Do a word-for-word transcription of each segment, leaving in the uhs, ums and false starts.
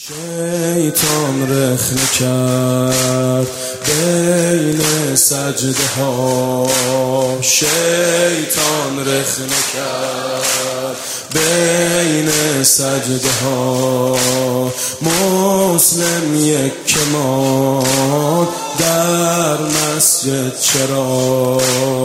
شیطان رخنه کرد بین سجده ها، شیطان رخنه کرد بین سجده ها. مسلم یک کمان در مسجد چرا،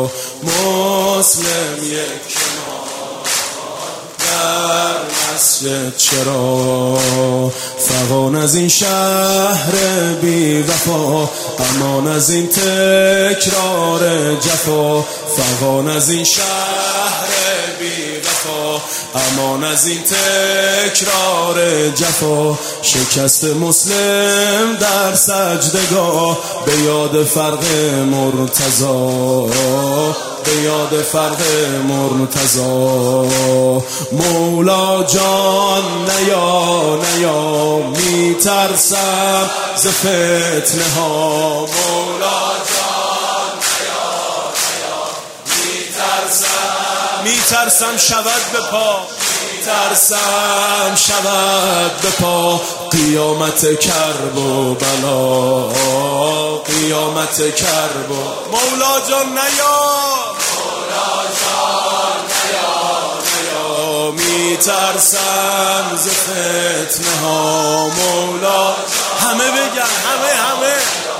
مسلم یک کمان در مسجد چرا. فغان از این شهر بی وفا، امان از این تکرار جفا. فغان از این شهر بی وفا، امان از این تکرار جفا. شکست مسلم در سجدگاه، به یاد فرق مرتضی، به یاد فرق مرتضی. مولا جان نیا نیا، میترسم ز فتنه ها. مولا جان نیا نیا، میترسم میترسم شود به پا، میترسم شود به پا. قیامت کرب و بلا، قیامت کرب و مولا جان نیا، مولا جان نیا نیا، میترسم ز فتنه ها. مولا همه بگن، همه همه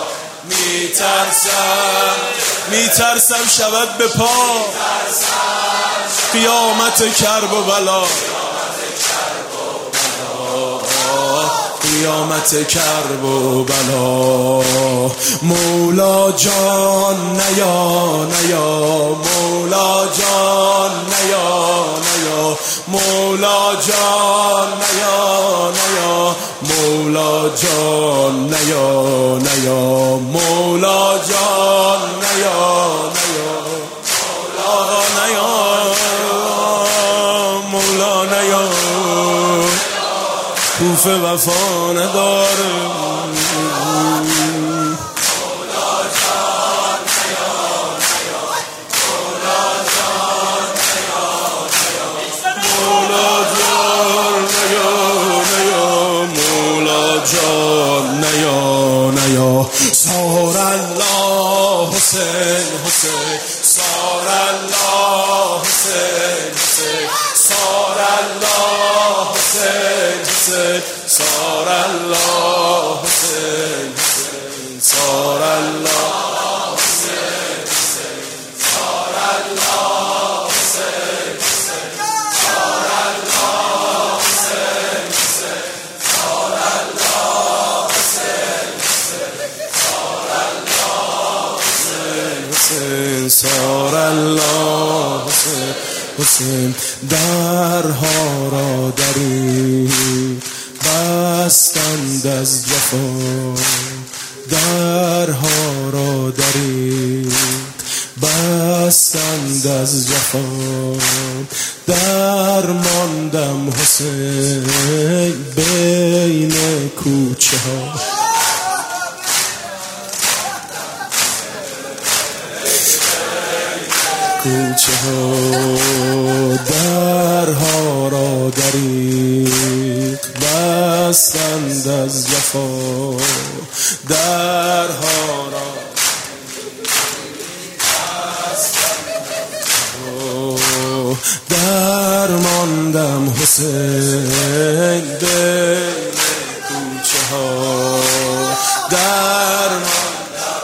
میترسم میترسم شود به پا. قیامت کرب و بلا، قیامت کرب و بلا. مولا جان نیا نیا، مولا جان نیا نیا، مولا جان نیا نیا، مولا جان نیا نیا، مولا جان نیا نیا، مولا نیا، مولا نیا. کوفه وفا نداره. مولا جان نیا نیا، مولا جان نیا نیا، مولا جان نیا نیا، مولا جان نیا نیا. سار الله حسین حسین، سار الله حسین حسین، سار الله حسین حسین، سار الله حسین حسین، سار الله حسین حسین، سار الله حسین حسین، سار الله حسین حسین، سار الله حسین حسین، سار الله حسین حسین، سار الله حسین حسین. درها را درید بستند از جفا، درها را درید بستند از جفا. در ماندم حسین بین کوچه ها، کوچه ها. درها را درید بستند از جفا، درها را در ماندم حسین بین کوچه ها، در ماندم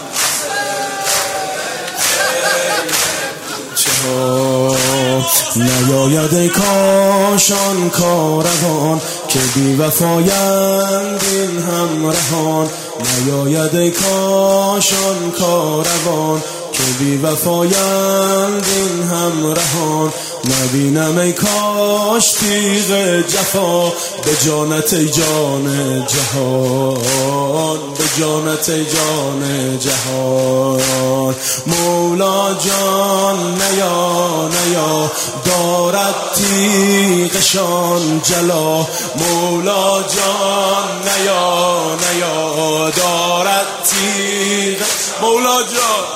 کوچه ها. نیاید ای کاشان کاروان، که بی وفایند این همراهان. نیاید ای کاشان کاروان، که بی وفایند این همراهان. نبینم ای کاش تیغ جفا، به جانت ای جان جهان، به جانت ای جان جهان. مولا جان نیا نیا، دارد تیغشان جلا. مولا جان نیا نیا، دارد تیغ. مولا جان،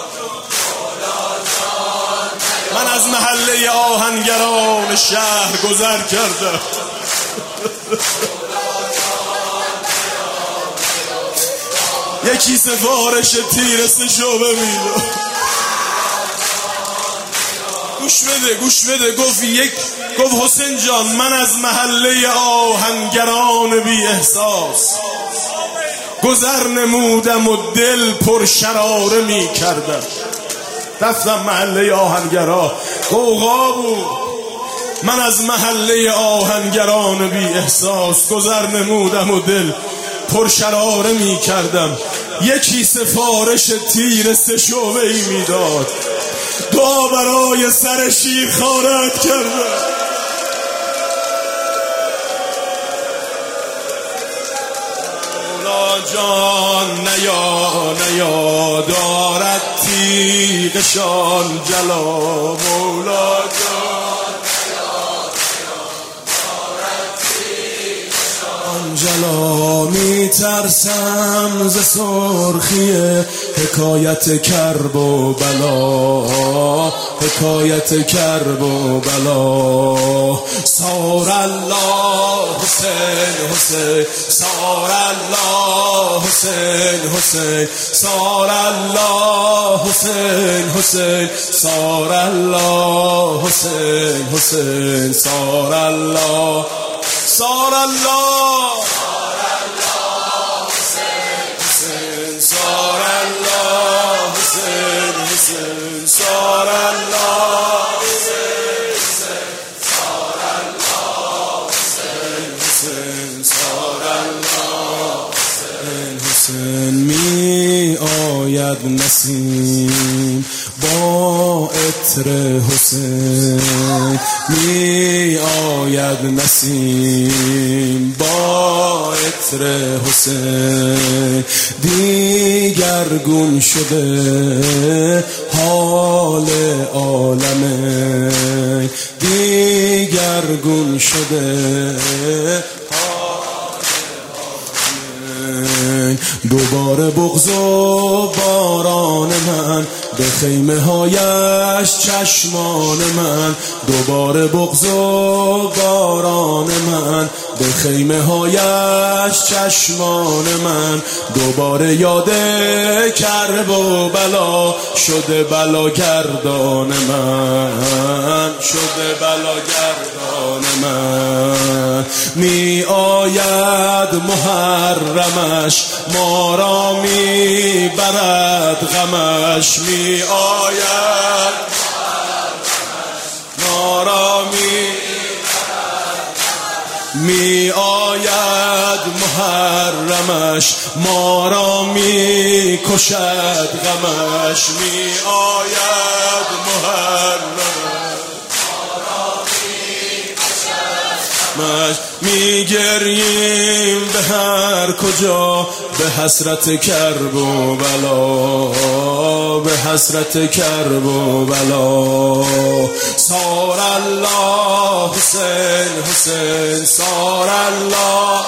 من از محله آهنگران شهر گذر کردم. یکی سفارش تیر سشو بمیداد. گوش بده گوش بده گفت یک گفت حسین جان من از محله آهنگران بی احساس گذر نمودم و دل پر شراره می کردم. رفتم محله آهنگرا قوقا بود. من از محله آهنگران بی احساس گذر نمودم و دل پر شراره می کردم. یکی سفارش تیر سه شعبه ای می داد. دعا برای سر شیر خارت کردم. مولا جان نیا نیا دارد تیغشان جلا. مولا جان جلا. می ترسم ز سرخی حکایت کرب و بلا. حکایت کرب و بلا. سار الله حسین حسین سار الله حسین حسین سار الله حسین حسین سار الله حسین حسین سار الله سار الله حسین سار الله حسین حسین سار الله حسین سار الله حسین حسین سار الله حسین حسین. می آید نسیم با عطر حسین. می آید نسیم با عطر حسین. دیگرگون شده حال عالمه. دیگرگون شده دوباره بغض و باران من به خیمه هایش چشمان من. دوباره بغض و باران من به خیمه هایش چشمان من. دوباره یاد کرب و بلا شده بلا گردان من. شده بلا گردان من. می آید محرمش ما را می برد غمش. می آید ما را می می آید محرمش ما را می کشد غمش. می آید محرمش می گریم به هر کجا به حسرت کرب و بلا. به حسرت کرب و بلا. سار الله حسین حسین سار الله